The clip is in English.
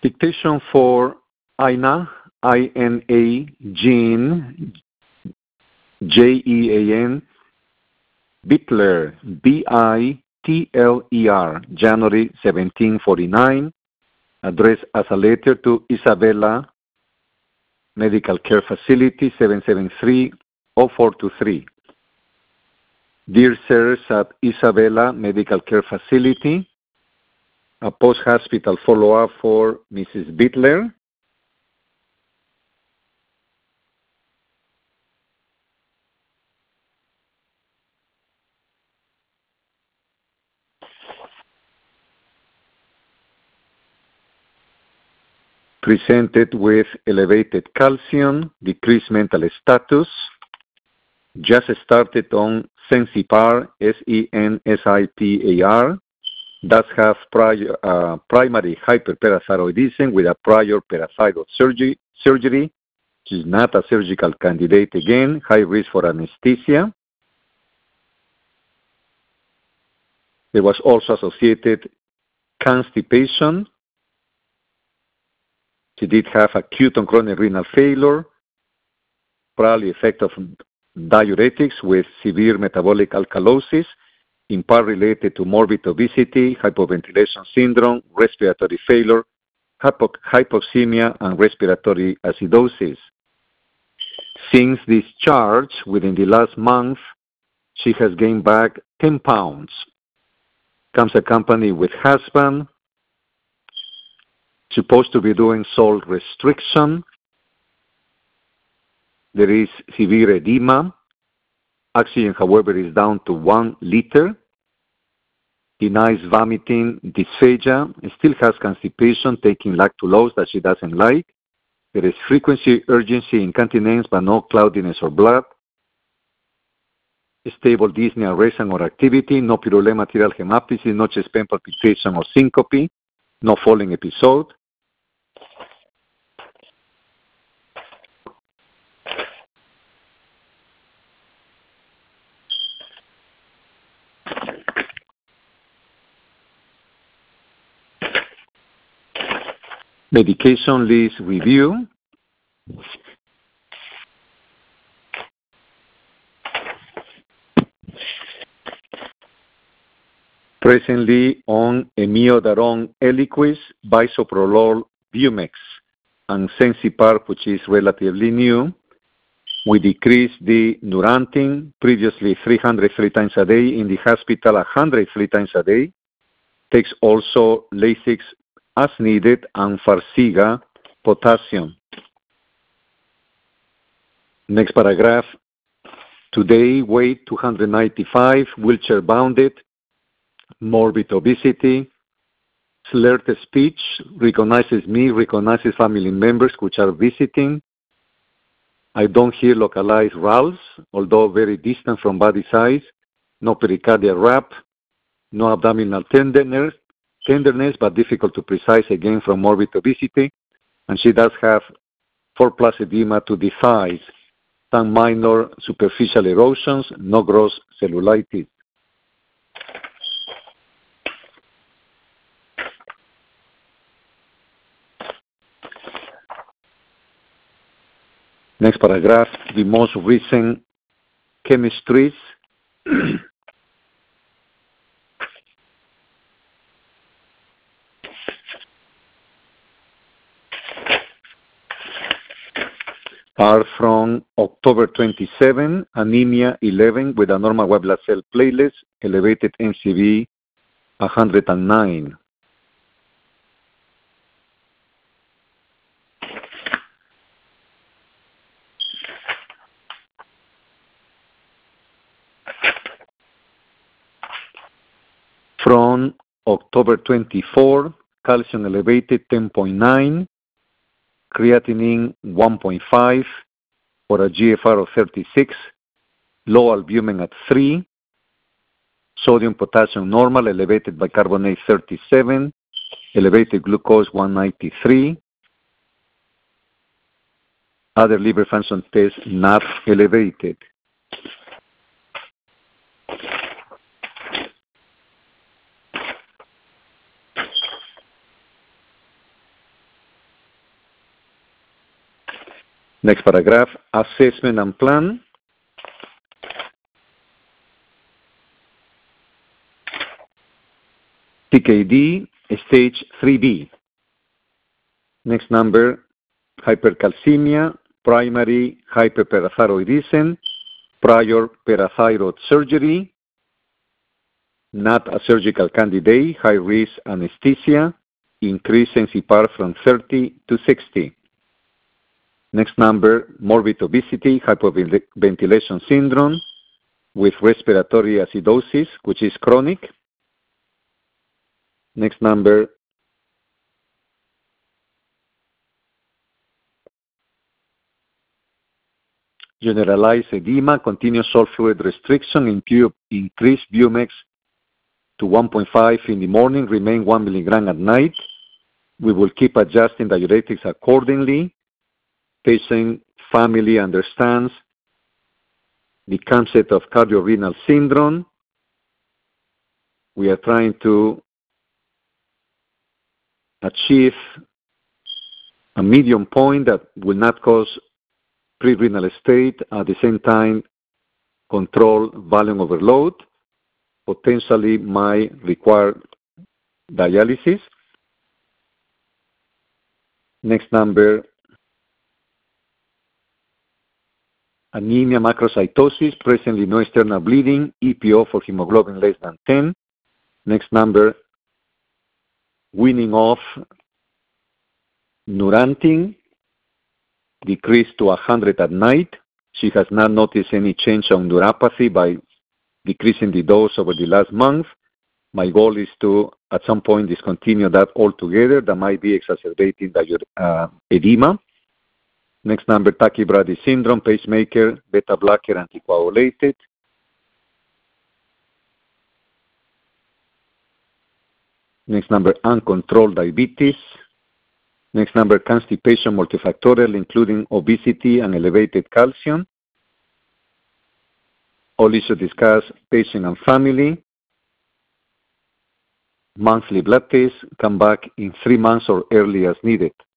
Dictation for Ina, I-N-A, Jean, J-E-A-N, Bitler, B-I-T-L-E-R, January 1749, addressed as a letter to Isabella Medical Care Facility, 773-0423. Dear Sirs at Isabella Medical Care Facility, a post-hospital follow-up for Mrs. Bitler. Presented with elevated calcium, decreased mental status, just started on Sensipar, S-E-N-S-I-P-A-R, does have primary hyperparathyroidism with a prior parathyroid surgery. She's not a surgical candidate again, high risk for anesthesia. There was also associated constipation. She did have acute and chronic renal failure, probably effect of diuretics with severe metabolic alkalosis, in part related to morbid obesity, hypoventilation syndrome, respiratory failure, hypoxemia, and respiratory acidosis. Since discharge, within the last month, she has gained back 10 pounds. Comes accompanied with husband, supposed to be doing salt restriction. There is severe edema. Oxygen, however, is down to 1 liter. Denies vomiting, dysphagia. Still has constipation, taking lactulose that she doesn't like. There is frequency, urgency, incontinence, but no cloudiness or blood. Stable dyspnea, rest or activity. No pyrule material hemoptysis, no chest pain, palpitation, or syncope. No falling episode. Medication list review. Presently on Amiodarone Eliquis, Bisoprolol Bumex, and Sensipar, which is relatively new. We decreased the Nurantin, previously 303 times a day, in the hospital 103 times a day. Takes also Lasix as needed, and Farxiga potassium. Next paragraph. Today, weight 295, wheelchair bounded, morbid obesity, slurred speech, recognizes me, recognizes family members which are visiting. I don't hear localized ralphs, although very distant from body size. No pericardial wrap, no abdominal tenderness, but difficult to precise again from morbid obesity. And she does have 4+ edema to the thighs, some minor superficial erosions, no gross cellulitis. Next paragraph, the most recent chemistries. Are from October 27, anemia 11 with a normal white blood cell platelets, elevated MCV 109. From October 24, calcium elevated 10.9, creatinine 1.5 for a GFR of 36, low albumin at 3, sodium potassium normal, elevated bicarbonate 37, elevated glucose 193, other liver function tests not elevated. Next paragraph, assessment and plan. CKD, stage 3B. Next number, hypercalcemia, primary hyperparathyroidism, prior parathyroid surgery, not a surgical candidate, high risk anesthesia, increase in CPAR from 30 to 60. Next number, morbid obesity, hypoventilation syndrome with respiratory acidosis, which is chronic. Next number, generalized edema, continuous salt fluid restriction, increase Bumex to 1.5 in the morning, remain 1 milligram at night. We will keep adjusting diuretics accordingly. Patient family understands the concept of cardiorenal syndrome. We are trying to achieve a medium point that will not cause pre-renal state, at the same time control volume overload, potentially might require dialysis. Next number, anemia, macrocytosis, presently no external bleeding, EPO for hemoglobin less than 10. Next number, weaning off Nurantin, decreased to 100 at night. She has not noticed any change on neuropathy by decreasing the dose over the last month. My goal is to, at some point, discontinue that altogether. That might be exacerbating the edema. Next number, tachybrady syndrome, pacemaker, beta blocker, anticoagulated. Next number, uncontrolled diabetes. Next number, constipation multifactorial, including obesity and elevated calcium. All issues discussed, patient and family. Monthly blood tests, come back in 3 months or early as needed.